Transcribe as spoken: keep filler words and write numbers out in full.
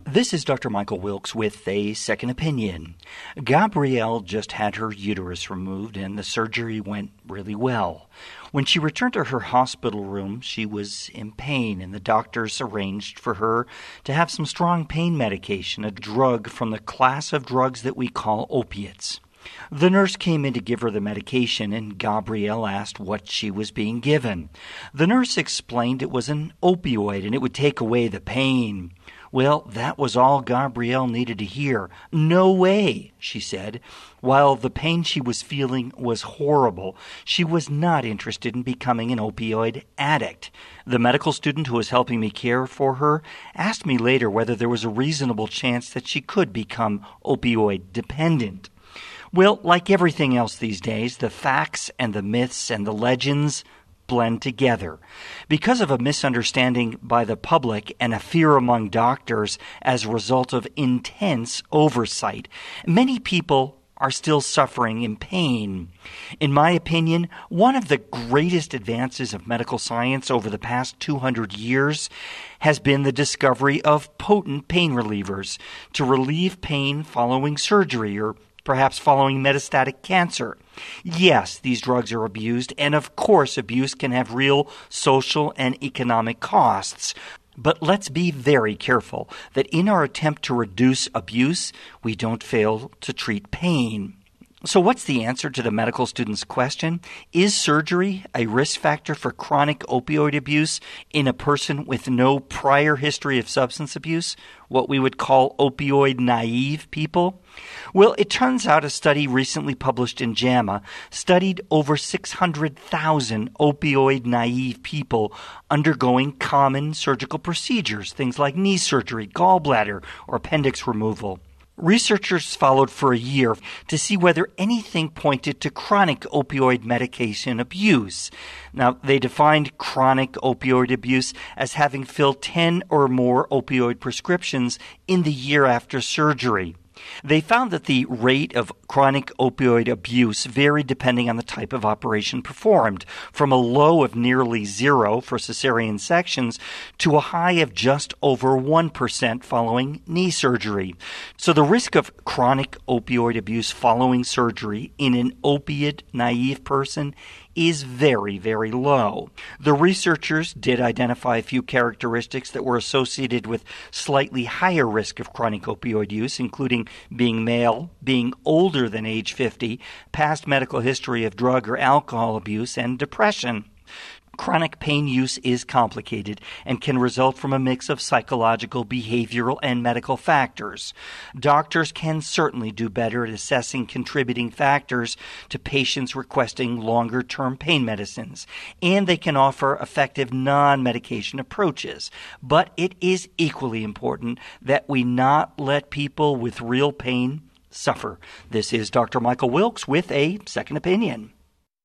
This is Doctor Michael Wilkes with a second opinion. Gabrielle just had her uterus removed and the surgery went really well. When she returned to her hospital room, she was in pain and the doctors arranged for her to have some strong pain medication, a drug from the class of drugs that we call opiates. The nurse came in to give her the medication, and Gabrielle asked what she was being given. The nurse explained it was an opioid, and it would take away the pain. Well, that was all Gabrielle needed to hear. No way, she said. While the pain she was feeling was horrible, she was not interested in becoming an opioid addict. The medical student who was helping me care for her asked me later whether there was a reasonable chance that she could become opioid dependent. Well, like everything else these days, the facts and the myths and the legends blend together. Because of a misunderstanding by the public and a fear among doctors as a result of intense oversight, many people are still suffering in pain. In my opinion, one of the greatest advances of medical science over the past two hundred years has been the discovery of potent pain relievers to relieve pain following surgery or perhaps following metastatic cancer. Yes, these drugs are abused, and of course abuse can have real social and economic costs. But let's be very careful that in our attempt to reduce abuse, we don't fail to treat pain. So what's the answer to the medical student's question? Is surgery a risk factor for chronic opioid abuse in a person with no prior history of substance abuse, what we would call opioid-naive people? Well, it turns out a study recently published in JAMA studied over six hundred thousand opioid-naive people undergoing common surgical procedures, things like knee surgery, gallbladder, or appendix removal. Researchers followed for a year to see whether anything pointed to chronic opioid medication abuse. Now, they defined chronic opioid abuse as having filled ten or more opioid prescriptions in the year after surgery. They found that the rate of chronic opioid abuse varied depending on the type of operation performed, from a low of nearly zero for cesarean sections to a high of just over one percent following knee surgery. So the risk of chronic opioid abuse following surgery in an opiate-naive person is very, very low. The researchers did identify a few characteristics that were associated with slightly higher risk of chronic opioid use, including being male, being older than age fifty, past medical history of drug or alcohol abuse, and depression. Chronic pain use is complicated and can result from a mix of psychological, behavioral, and medical factors. Doctors can certainly do better at assessing contributing factors to patients requesting longer-term pain medicines, and they can offer effective non-medication approaches. But it is equally important that we not let people with real pain suffer. This is Doctor Michael Wilkes with a second opinion.